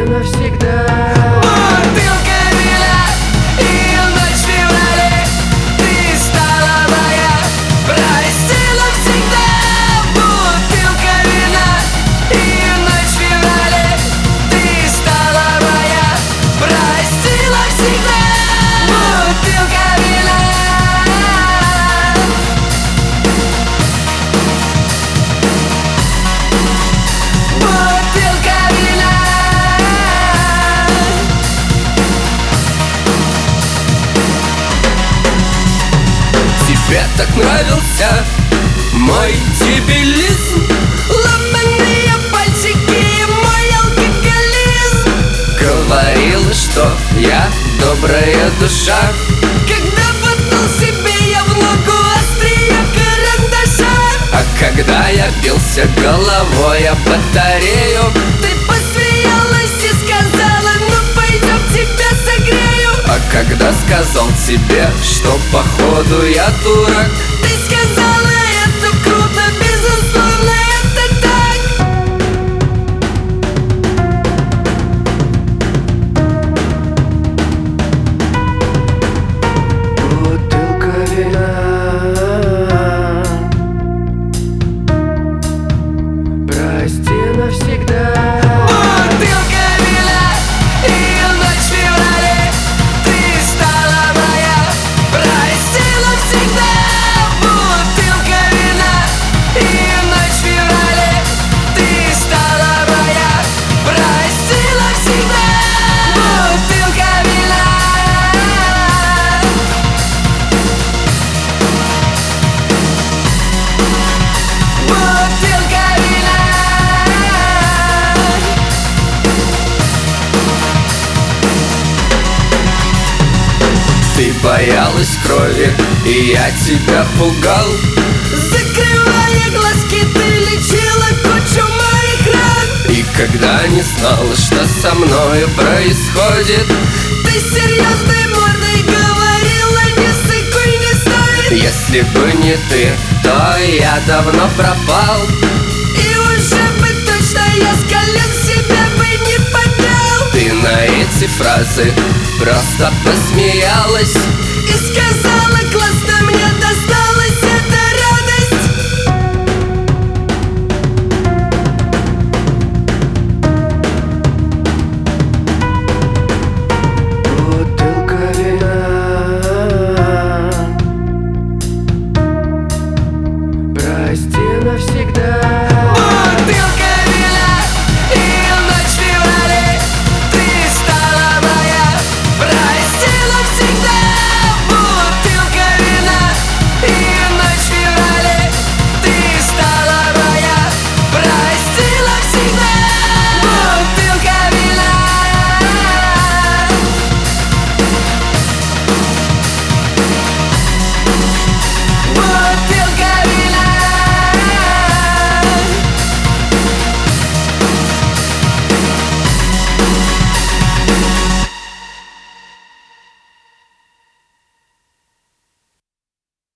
навсегда. Бутылка вина и ночь в феврале, ты стала моя, прости навсегда. Бутылка вина и ночь в феврале, ты стала моя, прости навсегда. Бутылка вина. Бутылка вина. Тебе так нравился мой дебилизм, ломаные пальчики и мой алкоголизм. Говорила, что я добрая душа, когда воткнул себе я в ногу острие карандаша. А когда я бился головой об батарею, ты посмеялась и сказала: ну пойдем, тебя согрею. А когда сказал тебе, что походу я дурак, ты сказала: это круто, безусловно, это так. Бутылка вина, прости навсегда. Бутылка вина и ночь в феврале, ты стала моя, прости навсегда. Бутылка вина и ночь в феврале, ты стала моя, прости навсегда. Бутылка вина. Бутылка вина. Ты боялась крови, и я тебя пугал. Закрывая глазки, ты лечила кучу моих ран. И когда не знала, что со мною происходит, ты серьезной мордой говорила: не сыкуй, не стоит. Если бы не ты, то я давно пропал. И уже бы точно я с колен себя бы не поднял. Ты на эти фразы просто посмеялась и сказала: классно, мне